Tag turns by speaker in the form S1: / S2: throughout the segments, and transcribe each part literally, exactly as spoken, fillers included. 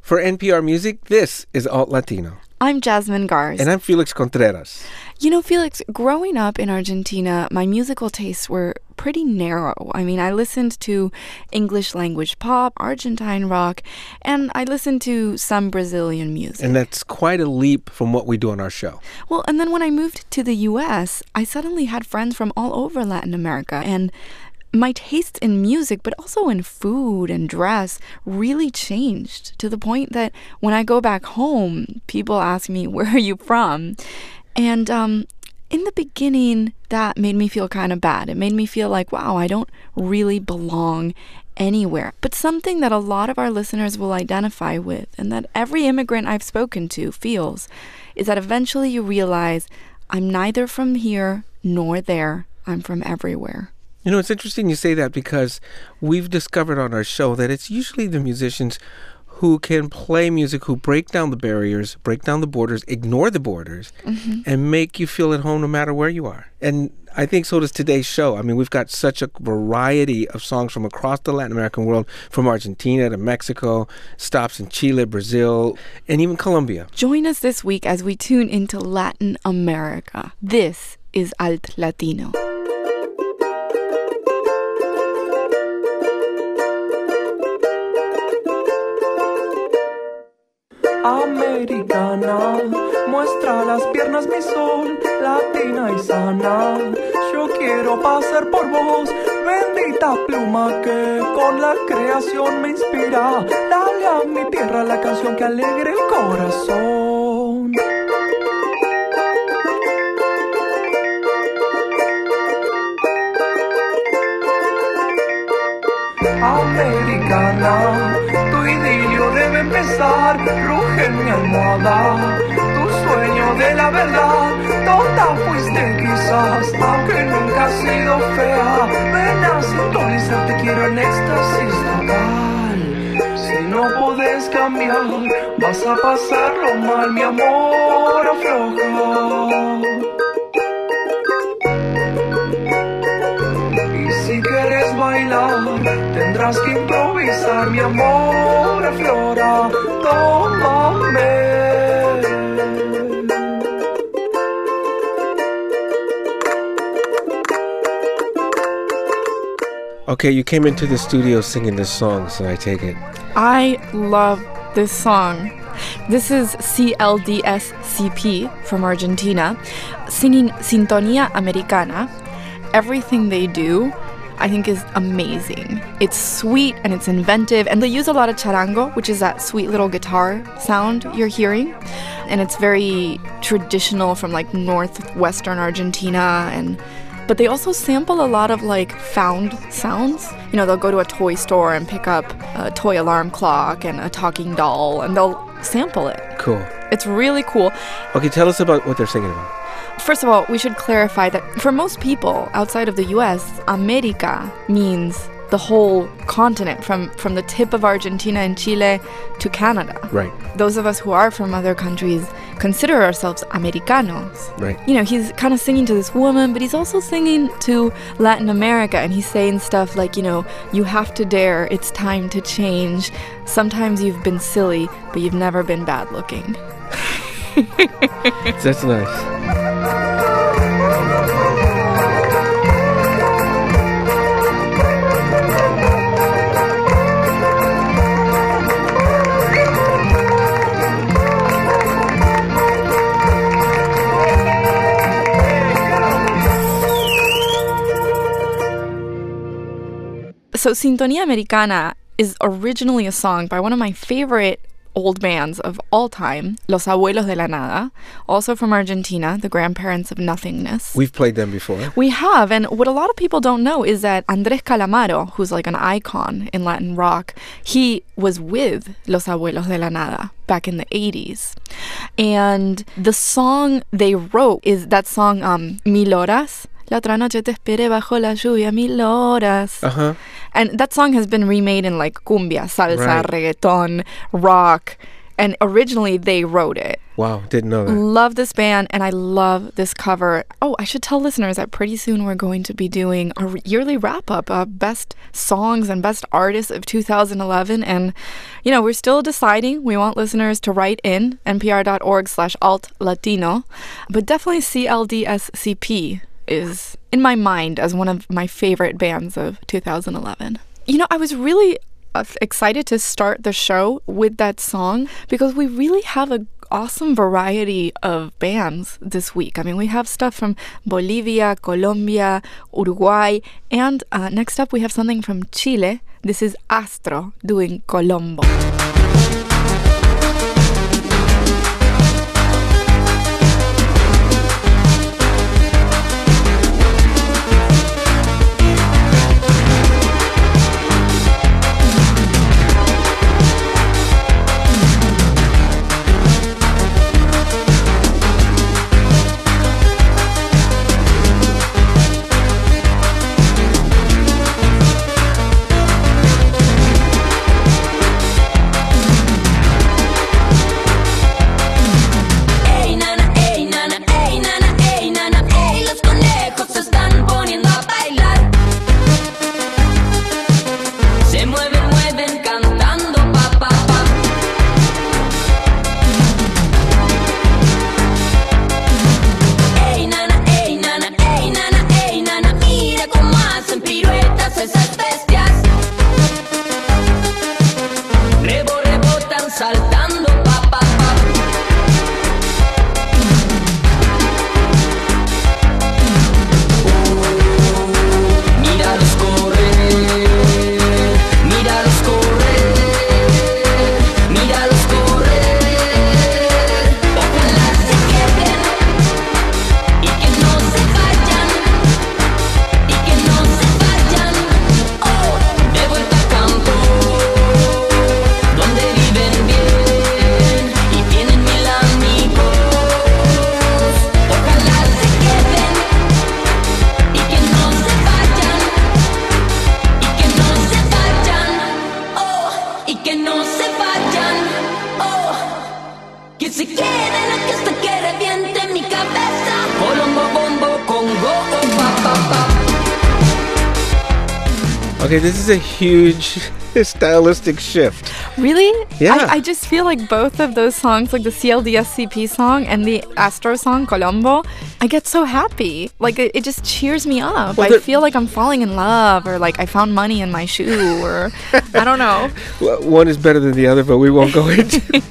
S1: For N P R Music, this is Alt Latino.
S2: I'm Jasmine Garz.
S1: And I'm Felix Contreras.
S2: You know, Felix, growing up in Argentina, my musical tastes were pretty narrow. I mean, I listened to English language pop, Argentine rock, and I listened to some Brazilian music.
S1: And that's quite a leap from what we do on our show.
S2: Well, and then when I moved to the U S, I suddenly had friends from all over Latin America, and my tastes in music, but also in food and dress, really changed to the point that when I go back home, people ask me, where are you from? And um, in the beginning, that made me feel kind of bad. It made me feel like, wow, I don't really belong anywhere. But something that a lot of our listeners will identify with, and that every immigrant I've spoken to feels, is that eventually you realize, I'm neither from here nor there. I'm from everywhere.
S1: You know, it's interesting you say that because we've discovered on our show that it's usually the musicians who can play music, who break down the barriers, break down the borders, ignore the borders, mm-hmm. and make you feel at home no matter where you are. And I think so does today's show. I mean, we've got such a variety of songs from across the Latin American world, from Argentina to Mexico, stops in Chile, Brazil, and even Colombia.
S2: Join us this week as we tune into Latin America. This is Alt Latino.
S3: Americana, muestra las piernas mi sol, latina y sana. Yo quiero pasar por vos, bendita pluma que con la creación me inspira. Dale a mi tierra la canción que alegre el corazón. Americana, tu idilio debe empezar, ruge en mi almohada, tu sueño de la verdad, tonta fuiste quizás, aunque nunca has sido fea, ven a sintonizar, te quiero en éxtasis total, si no podés cambiar, vas a pasarlo mal, mi amor afloja. Si quieres bailar, tendrás que improvisar, mi amor aflora, tómame.
S1: Okay, you came into the studio singing this song, so I take it.
S2: I love this song. This is C L D S C P from Argentina, singing Sintonía Americana. Everything they do, I think, is amazing. It's sweet and it's inventive, and they use a lot of charango, which is that sweet little guitar sound you're hearing, and it's very traditional from like northwestern Argentina. And but they also sample a lot of like found sounds. You know, they'll go to a toy store and pick up a toy alarm clock and a talking doll, and they'll sample it.
S1: Cool.
S2: It's really cool.
S1: Okay, tell us about what they're singing about.
S2: First of all, we should clarify that for most people outside of the U S, America means the whole continent, from, from the tip of Argentina and Chile to Canada.
S1: Right.
S2: Those of us who are from other countries consider ourselves Americanos.
S1: Right.
S2: You know, he's kind of singing to this woman, but he's also singing to Latin America, and he's saying stuff like, you know, you have to dare, it's time to change. Sometimes you've been silly, but you've never been bad looking.
S1: That's nice.
S2: So Sintonía Americana is originally a song by one of my favorite old bands of all time, Los Abuelos de la Nada, also from Argentina, the grandparents of nothingness.
S1: We've played them before.
S2: We have, and what a lot of people don't know is that Andrés Calamaro, who's like an icon in Latin rock, he was with Los Abuelos de la Nada back in the eighties. And the song they wrote is that song, um, Mil Horas. La otra noche te esperé bajo la lluvia mil horas.
S1: Uh-huh.
S2: And that song has been remade in like cumbia, salsa,
S1: right.
S2: reggaeton, rock. And originally they wrote it.
S1: Wow, didn't know that.
S2: Love this band, and I love this cover. Oh, I should tell listeners that pretty soon we're going to be doing a yearly wrap-up of best songs and best artists of two thousand eleven. And, you know, we're still deciding. We want listeners to write in, npr.org slash alt Latino. But definitely C L D S C P is in my mind as one of my favorite bands of two thousand eleven. You know, I was really uh, excited to start the show with that song because we really have an awesome variety of bands this week. I mean, we have stuff from Bolivia, Colombia, Uruguay, and uh, next up we have something from Chile. This is Astro doing Colombo.
S1: Okay, this is a huge stylistic shift.
S2: Really?
S1: Yeah.
S2: I, I just feel like both of those songs, like the C L D S C P song and the Astro song, Colombo, I get so happy. Like, it, it just cheers me up.
S1: Well,
S2: I feel like I'm falling in love, or like I found money in my shoe, or I don't know.
S1: Well, one is better than the other, but we won't go into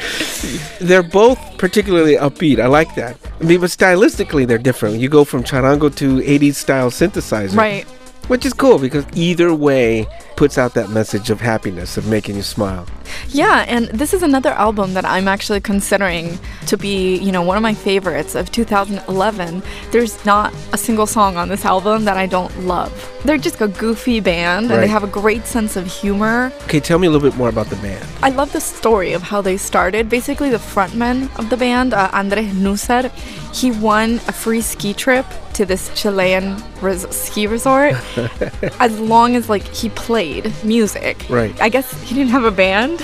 S1: They're both particularly upbeat. I like that. I mean, but stylistically, they're different. You go from charango to eighties style synthesizer.
S2: Right.
S1: Which is cool because either way puts out that message of happiness, of making you smile.
S2: Yeah, and this is another album that I'm actually considering to be, you know, one of my favorites of two thousand eleven. There's not a single song on this album that I don't love. They're just a goofy band, and
S1: right.
S2: they have a great sense of humor.
S1: Okay, tell me a little bit more about the band.
S2: I love the story of how they started. Basically, the frontman of the band, uh, Andres Nusser, he won a free ski trip to this Chilean res- ski resort as long as, like, he played music.
S1: Right.
S2: I guess he didn't have a band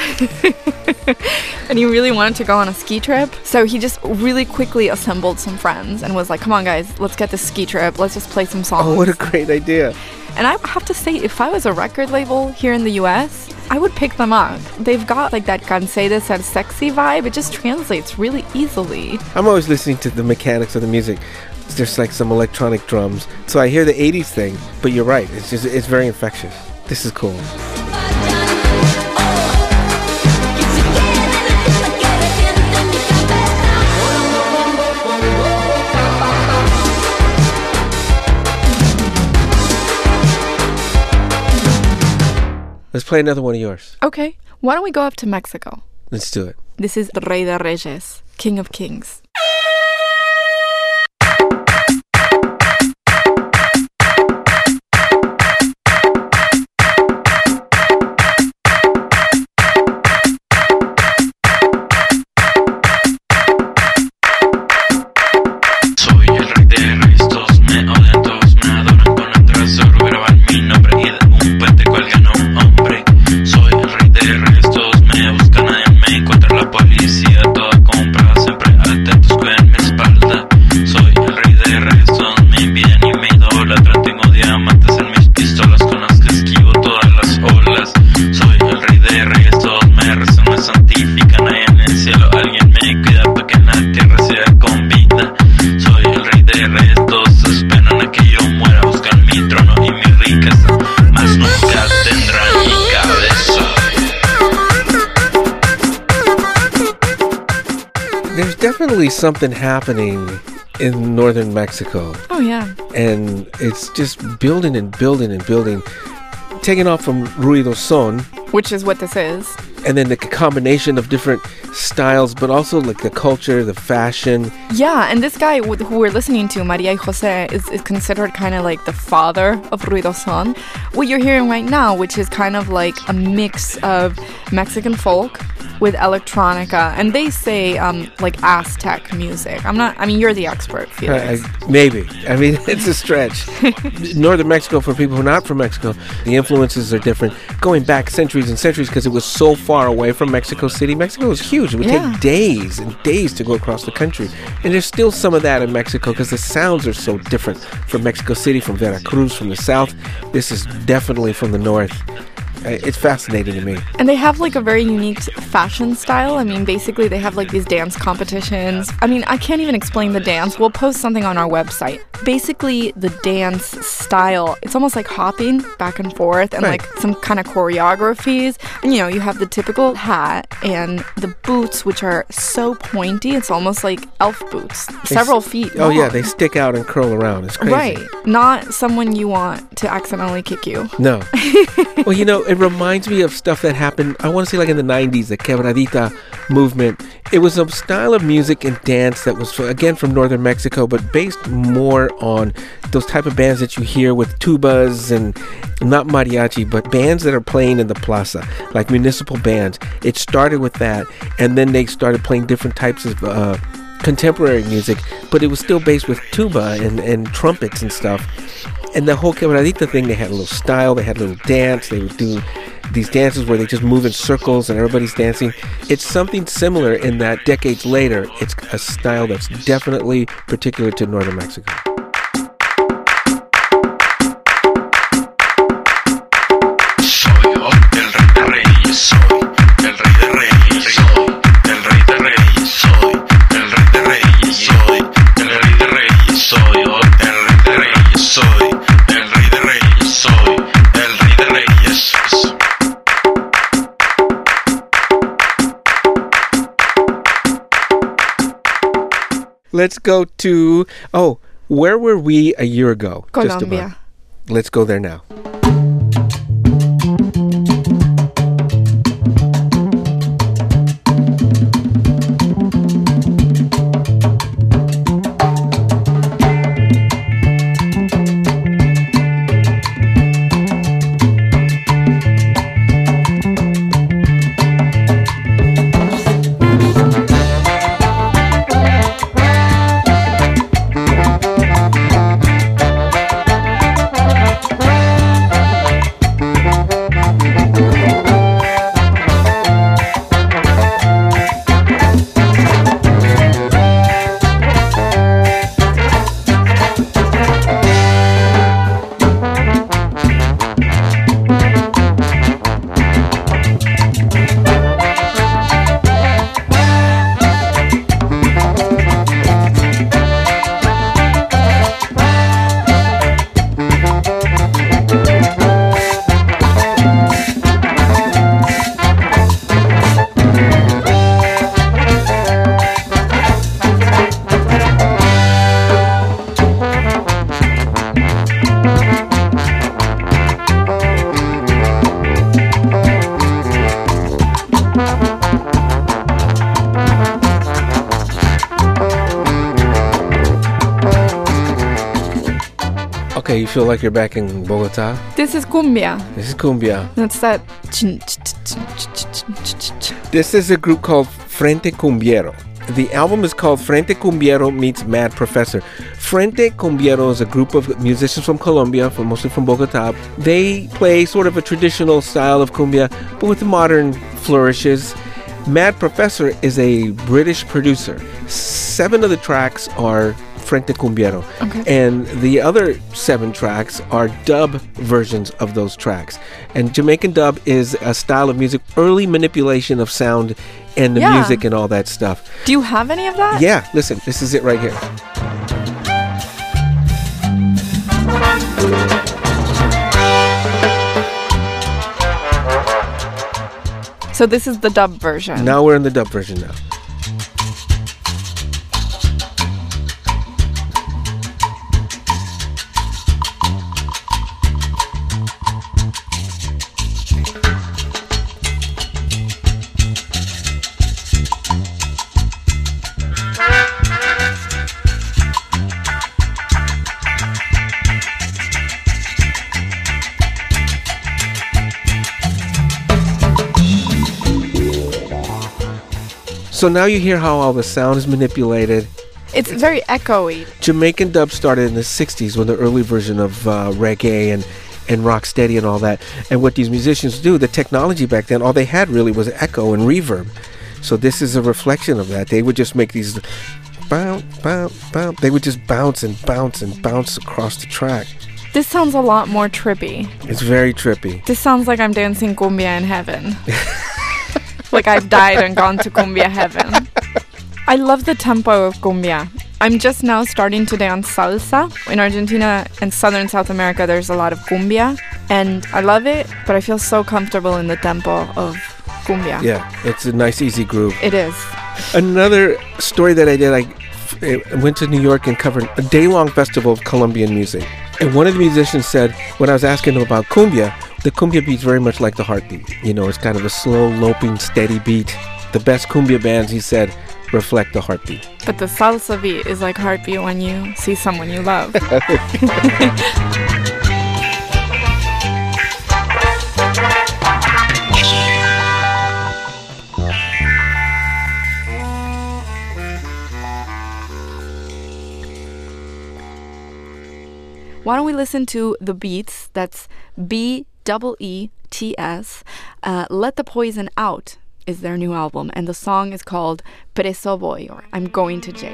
S2: and he really wanted to go on a ski trip. So he just really quickly assembled some friends and was like, come on, guys, let's get this ski trip. Let's just play some songs.
S1: Oh, what a great idea.
S2: And I have to say, if I was a record label here in the U S, I would pick them up. They've got like that cansé de ser sexy vibe. It just translates really easily.
S1: I'm always listening to the mechanics of the music. There's like some electronic drums. So I hear the eighties thing, but you're right. It's just, it's very infectious. This is cool. Let's play another one of yours.
S2: Okay. Why don't we go up to Mexico?
S1: Let's do it.
S2: This is Rey de Reyes, King of Kings.
S4: Soy el rey de restos, me buscan, nadie me encuentra la puerta.
S1: definitely something happening in northern Mexico.
S2: Oh, yeah.
S1: And it's just building and building and building. Taking off from Ruido Son.
S2: Which is what this is.
S1: And then the combination of different styles, but also like the culture, the fashion.
S2: Yeah, and this guy who we're listening to, Maria y Jose, is, is considered kind of like the father of Ruido Son. What you're hearing right now, which is kind of like a mix of Mexican folk with electronica, and they say um, like Aztec music. I'm not, I mean, you're the expert, Felix.
S1: Uh, I, maybe. I mean, it's a stretch. Northern Mexico, for people who are not from Mexico, the influences are different. Going back centuries and centuries, because it was so far away from Mexico City. Mexico was huge. It would
S2: Yeah.
S1: take days and days to go across the country. And there's still some of that in Mexico because the sounds are so different from Mexico City, from Veracruz, from the south. This is definitely from the north. Uh, It's fascinating to me.
S2: And they have like a very unique fashion style. I mean, basically they have like these dance competitions. I mean, I can't even explain the dance. We'll post something on our website. Basically, the dance style, it's almost like hopping back and forth and
S1: Right.
S2: like some kind of choreographies. And you know, you have the typical hat and the boots, which are so pointy. It's almost like elf boots,
S1: They
S2: several
S1: s-
S2: feet
S1: Oh, yeah,
S2: long.
S1: they stick out and curl around. It's crazy.
S2: Right. Not someone you want to accidentally kick you.
S1: No. Well, you know, it reminds me of stuff that happened, I want to say like in the nineties, the quebradita movement. It was a style of music and dance that was, again, from northern Mexico, but based more on those type of bands that you hear with tubas and not mariachi, but bands that are playing in the plaza, like municipal bands. It started with that, and then they started playing different types of uh, contemporary music, but it was still based with tuba and, and trumpets and stuff. And the whole quebradita thing, they had a little style, they had a little dance, they would do these dances where they just move in circles and everybody's dancing. It's something similar in that decades later, it's a style that's definitely particular to northern Mexico.
S4: Soy yo, el rey de reyes, soy el rey de reyes, soy el rey de reyes, soy el rey de reyes, soy el rey de reyes, soy yo, el rey de reyes, soy el rey de reyes, soy el rey de reyes.
S1: Let's go to, oh, where were we a year ago? Just
S2: Colombia.
S1: about. Let's go there now. Okay, you feel like you're back in Bogota?
S2: This is cumbia.
S1: This is cumbia.
S2: That's that. chin, ch- ch- ch- ch- ch- ch- ch-
S1: This is a group called Frente Cumbiero. The album is called Frente Cumbiero Meets Mad Professor. Frente Cumbiero is a group of musicians from Colombia, from mostly from Bogota. They play sort of a traditional style of cumbia, but with modern flourishes. Mad Professor is a British producer. Seven of the tracks are Frente Cumbiero.
S2: Okay.
S1: And the other seven tracks are dub versions of those tracks. And Jamaican dub is a style of music, early manipulation of sound and the
S2: Yeah.
S1: music and all that stuff.
S2: Do you have any of that?
S1: Yeah, listen, this is it right here.
S2: So this is the dub version.
S1: Now we're in the dub version now. So now you hear how all the sound is manipulated.
S2: It's very echoey.
S1: Jamaican dub started in the sixties with the early version of uh, reggae and, and rocksteady and all that. And what these musicians do, the technology back then, all they had really was echo and reverb. So this is a reflection of that. They would just make these bounce, bounce, bounce. They would just bounce and bounce and bounce across the track.
S2: This sounds a lot more trippy.
S1: It's very trippy.
S2: This sounds like I'm dancing cumbia in heaven. Like I've died and gone to cumbia heaven. I love the tempo of cumbia. I'm just now starting to dance salsa. In Argentina and southern South America, there's a lot of cumbia. And I love it, but I feel so comfortable in the tempo of cumbia.
S1: Yeah, it's a nice, easy groove.
S2: It is.
S1: Another story that I did, I I went to New York and covered a day-long festival of Colombian music. And one of the musicians said, when I was asking him about cumbia, the cumbia beat's very much like the heartbeat. You know, it's kind of a slow, loping, steady beat. The best cumbia bands, he said, reflect the heartbeat.
S2: But the salsa beat is like heartbeat when you see someone you love. Why don't we listen to The Beats? That's B E E T S. Uh, Let the Poison Out is their new album, and the song is called Preso Voy, or I'm Going to Jail.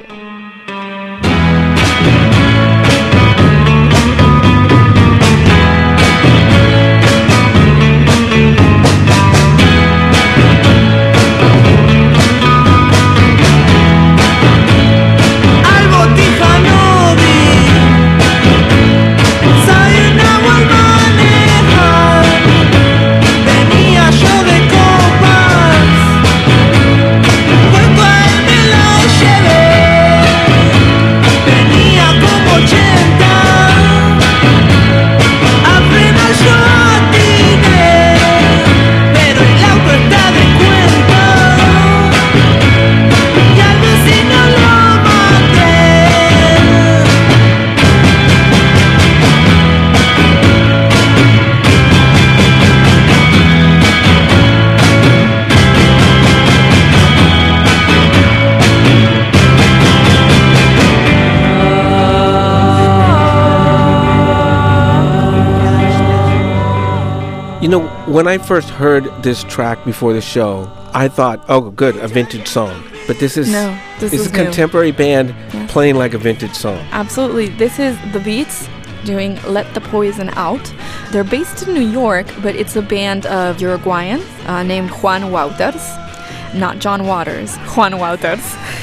S1: You know, when I first heard this track before the show, I thought, oh, good, a vintage song. But this is,
S2: no, this
S1: this
S2: is
S1: is a contemporary
S2: new.
S1: band
S2: Yeah.
S1: playing like a vintage song.
S2: Absolutely. This is The Beats doing Let the Poison Out. They're based in New York, but it's a band of Uruguayans uh, named Juan Wouters. Not John Waters, Juan Wouters.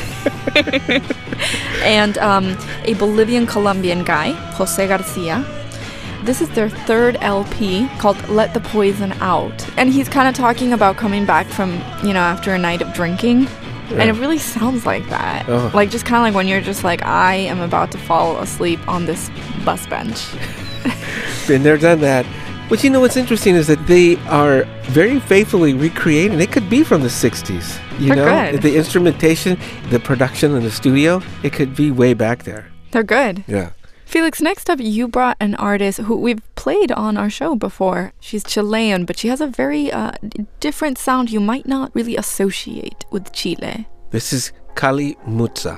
S2: And um, a Bolivian-Colombian guy, Jose Garcia. This is their third L P called Let the Poison Out. And he's kind of talking about coming back from, you know, after a night of drinking.
S1: Yeah.
S2: And it really sounds like that.
S1: Oh.
S2: Like, just kind of like when you're just like, I am about to fall asleep on this bus bench.
S1: Been there, done that. But you know what's interesting is that they are very faithfully recreating. It could be from the sixties. You
S2: They're
S1: know,
S2: good.
S1: the instrumentation, the production in the studio, it could be way back there.
S2: They're good.
S1: Yeah.
S2: Felix, next up, you brought an artist who we've played on our show before. She's Chilean, but she has a very uh, different sound you might not really associate with Chile.
S1: This is Kali Mutza.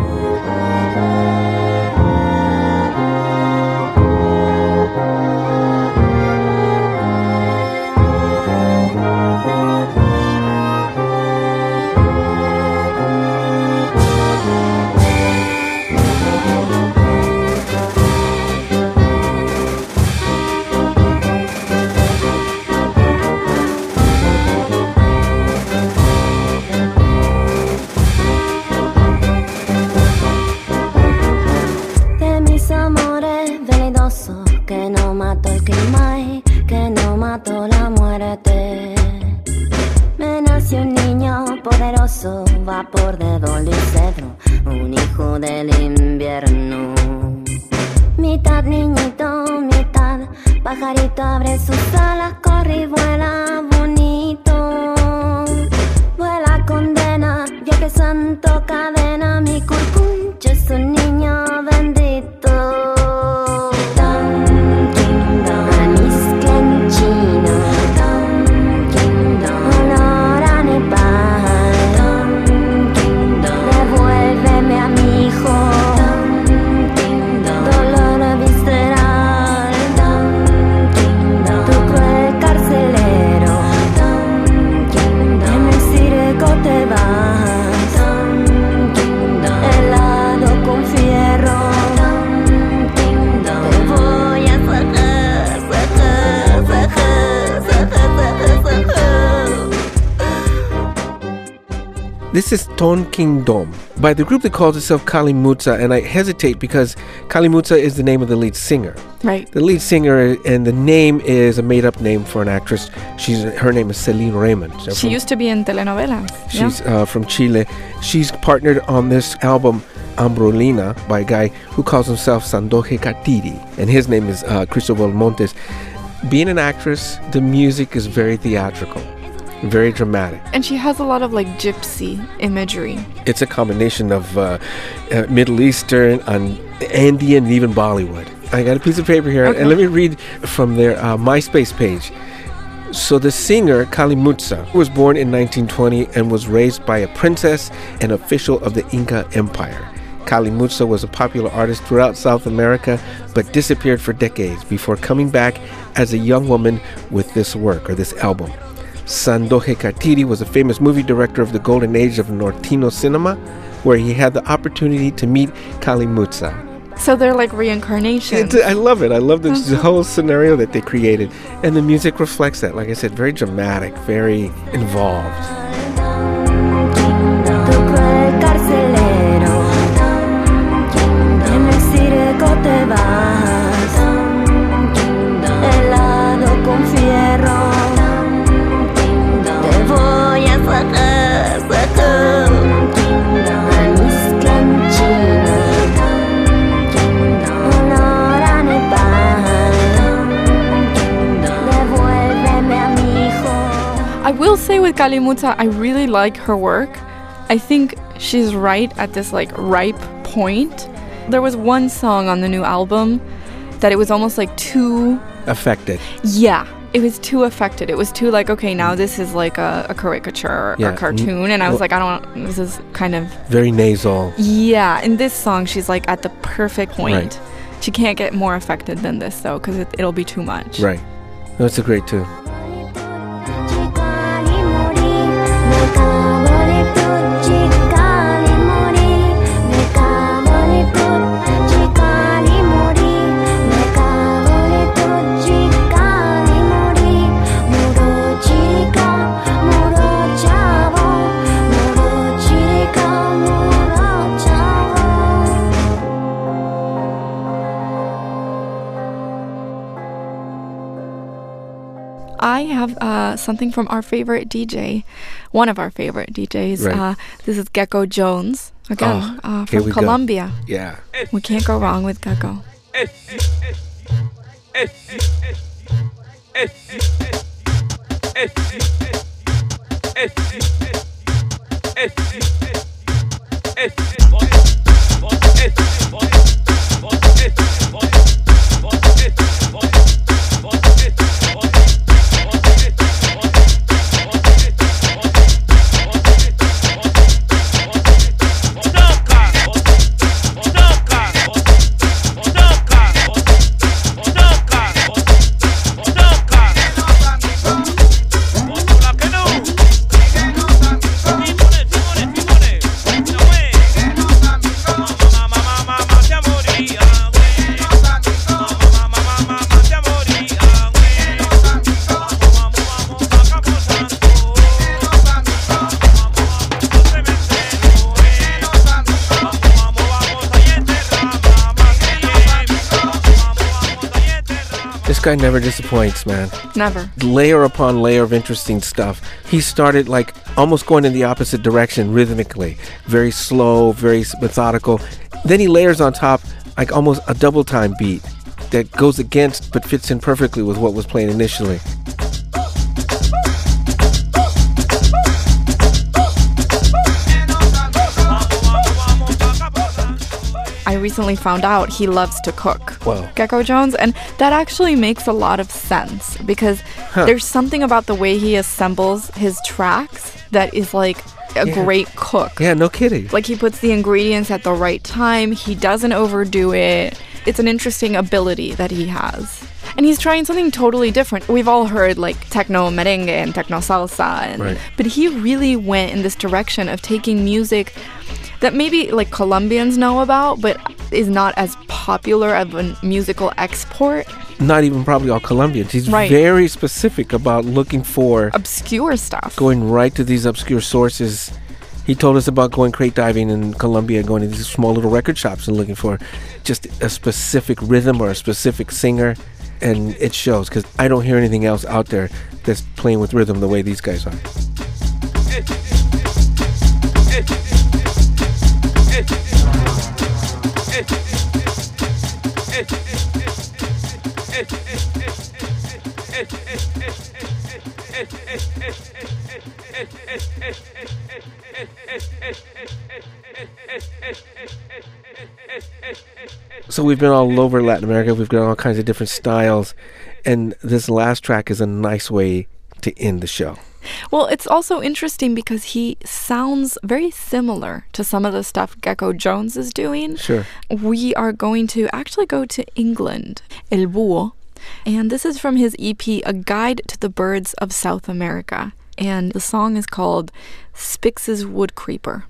S5: Va por dedo y cedro, un hijo del invierno. Mitad niñito, mitad pajarito, abre sus alas, corre y vuela bonito. Vuela condena, viaje santo, cadena, mi curcuncho es un niño bendito. Dum, ding, dum, anisca en chino. Dum, ding, dum, olor a Nepal. Dum,
S1: This is Ton King Dom by the group that calls itself Kalimutsa, and I hesitate because Kalimutsa is the name of the lead singer.
S2: Right.
S1: The lead singer, and the name is a made-up name for an actress. She's her name is Celine Raymond. So
S2: she
S1: from,
S2: used to be in telenovelas.
S1: She's
S2: yeah.
S1: uh, from Chile. She's partnered on this album Ambrolina by a guy who calls himself Sandoje Katiri, and his name is uh, Cristobal Montes. Being an actress, the music is very theatrical. Very dramatic.
S2: And she has a lot of like gypsy imagery.
S1: It's a combination of uh, uh, Middle Eastern, and Andean, and even Bollywood. I got a piece of paper here,
S2: okay.
S1: and let me read from their uh, MySpace page. So the singer Kalimutsa was born in nineteen twenty and was raised by a princess and official of the Inca Empire. Kalimutsa was a popular artist throughout South America, but disappeared for decades before coming back as a young woman with this work, or this album. Sandoje Katiri was a famous movie director of the golden age of Nortino cinema, where he had the opportunity to meet Kalimutsa.
S2: So they're like reincarnations.
S1: It's, I love it. I love this uh-huh. whole scenario that they created. And the music reflects that. Like I said, very dramatic, very involved.
S2: I will say with Kalimutsa, I really like her work. I think she's right at this like ripe point. There was one song on the new album that it was almost like too
S1: affected.
S2: Yeah, it was too affected. It was too like, okay, now this is like a, a caricature
S1: yeah.
S2: or cartoon, and I was like, I don't. This is kind of
S1: very nasal.
S2: Yeah, in this song, she's like at the perfect point.
S1: Right.
S2: She can't get more affected than this though, because it, it'll be too much.
S1: Right. That's a great tune.
S2: I have uh, something from our favorite D J, one of our favorite D Js.
S1: Right.
S2: Uh, this is Gecko Jones, again,
S1: oh,
S2: uh, from Colombia.
S1: Go. Yeah.
S2: We can't go wrong with Gecko.
S1: This guy never disappoints, man.
S2: Never.
S1: Layer upon layer of interesting stuff. He started like almost going in the opposite direction rhythmically. Very slow, very methodical. Then he layers on top like almost a double time beat that goes against but fits in perfectly with what was playing initially.
S2: I recently found out he loves to cook.
S1: Whoa.
S2: Gecko Jones, and that actually makes a lot of sense because
S1: huh.
S2: there's something about the way he assembles his tracks that is like a
S1: yeah.
S2: great cook.
S1: Yeah, no kidding.
S2: Like he puts the ingredients at the right time. He doesn't overdo it. It's an interesting ability that he has. And he's trying something totally different. We've all heard like techno merengue and techno salsa, and,
S1: right.
S2: but he really went in this direction of taking music that maybe like Colombians know about, but is not as popular of a musical export.
S1: Not even probably all Colombians. He's
S2: right.
S1: very specific about looking for
S2: obscure stuff.
S1: Going right to these obscure sources He told us about going crate diving in Colombia, going to these small little record shops and looking for just a specific rhythm or a specific singer. And it shows, because I don't hear anything else out there that's playing with rhythm the way these guys are. So we've been all over Latin America. We've got all kinds of different styles. And this last track is a nice way to end the show.
S2: Well, it's also interesting because he sounds very similar to some of the stuff Gecko Jones is doing.
S1: Sure.
S2: We are going to actually go to England, El Búho. And this is from his E P, A Guide to the Birds of South America. And the song is called Spix's Woodcreeper.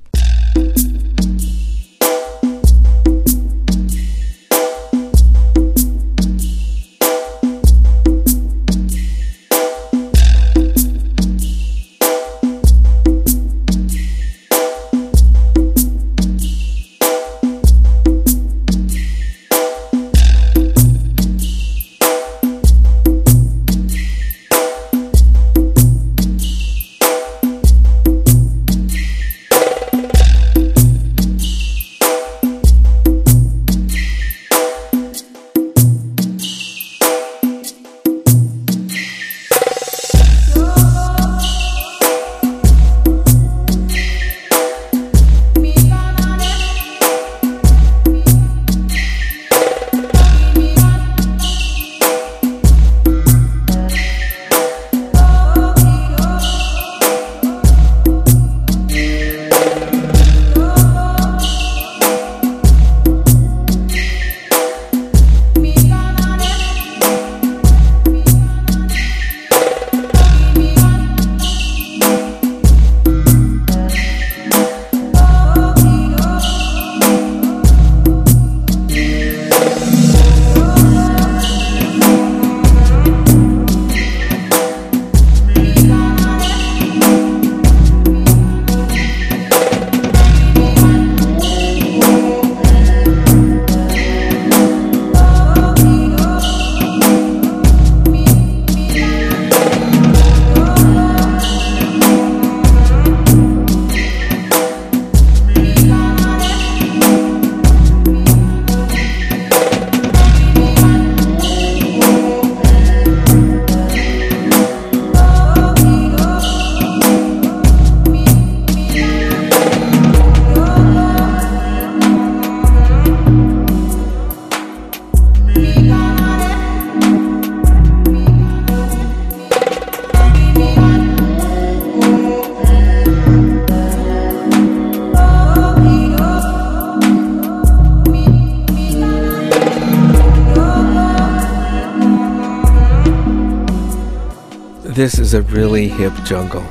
S1: This is a really hip jungle.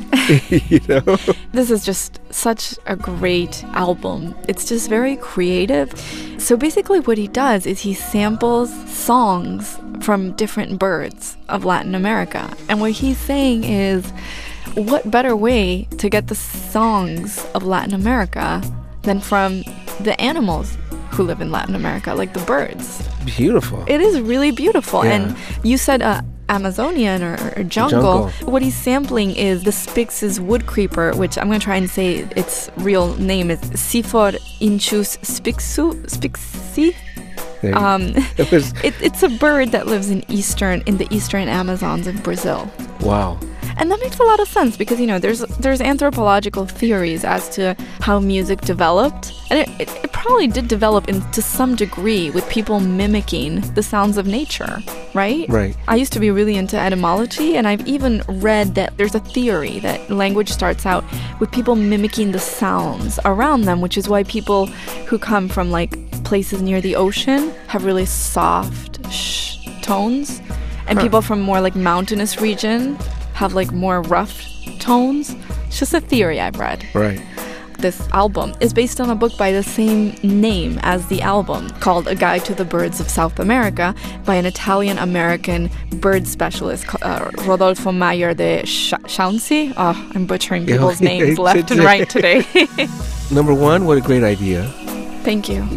S1: You know?
S2: This is just such a great album. It's just very creative. So basically what he does is he samples songs from different birds of Latin America. And what he's saying is, what better way to get the songs of Latin America than from the animals who live in Latin America, like the birds.
S1: Beautiful.
S2: It is really beautiful.
S1: Yeah.
S2: And you said uh, Amazonian or, or jungle.
S1: jungle.
S2: What he's sampling is the Spix's woodcreeper, which I'm going to try and say its real name is Sifor inchus spixu, spixi. Um,
S1: it was,
S2: it, it's a bird that lives in eastern in the eastern Amazons of Brazil.
S1: Wow.
S2: And that makes a lot of sense because, you know, there's there's anthropological theories as to how music developed. And it, it, it probably did develop in, to some degree with people mimicking the sounds of nature, right?
S1: Right.
S2: I used to be really into etymology, and I've even read that there's a theory that language starts out with people mimicking the sounds around them, which is why people who come from, like, places near the ocean have really soft sh tones. And
S1: huh.
S2: people from more, like, mountainous region have like more rough tones. It's just a theory I've read.
S1: Right.
S2: make this album is based on a book by the same name as the album, called A Guide to the Birds of South America, by an Italian-American bird specialist, uh, Rodolfo Mayer de Chauncey. Oh, I'm butchering people's names left and right today.
S1: Number one, what a great idea.
S2: Thank you.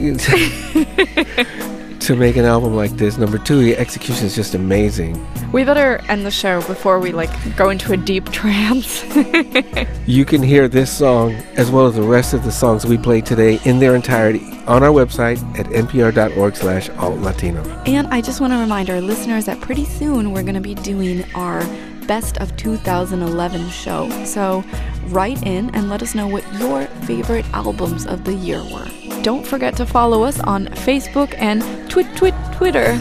S1: To make an album like this. Number two, the execution is just amazing.
S2: We better end the show before we like go into a deep trance.
S1: You can hear this song as well as the rest of the songs we played today in their entirety on our website at npr.org slash alt Latino.
S2: And I just want to remind our listeners that pretty soon we're going to be doing our Best of two thousand eleven show. So write in and let us know what your favorite albums of the year were. Don't forget to follow us on Facebook and twit twit Twitter.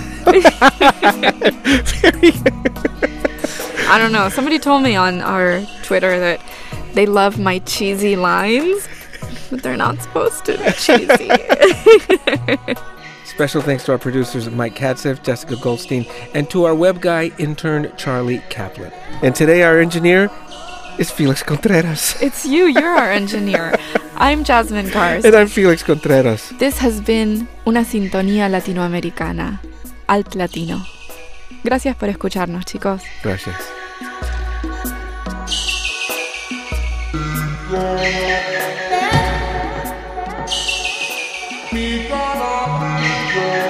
S2: I don't know. Somebody told me on our Twitter that they love my cheesy lines, but they're not supposed to be cheesy.
S1: Special thanks to our producers Mike Katzev, Jessica Goldstein, and to our web guy intern Charlie Kaplan. And today our engineer is Felix Contreras.
S2: It's you. You're our engineer. I'm Jasmine Cars.
S1: And I'm Felix Contreras.
S2: This has been Una Sintonía Latinoamericana. Alt Latino. Gracias por escucharnos, chicos.
S1: Gracias.
S3: Mi cara,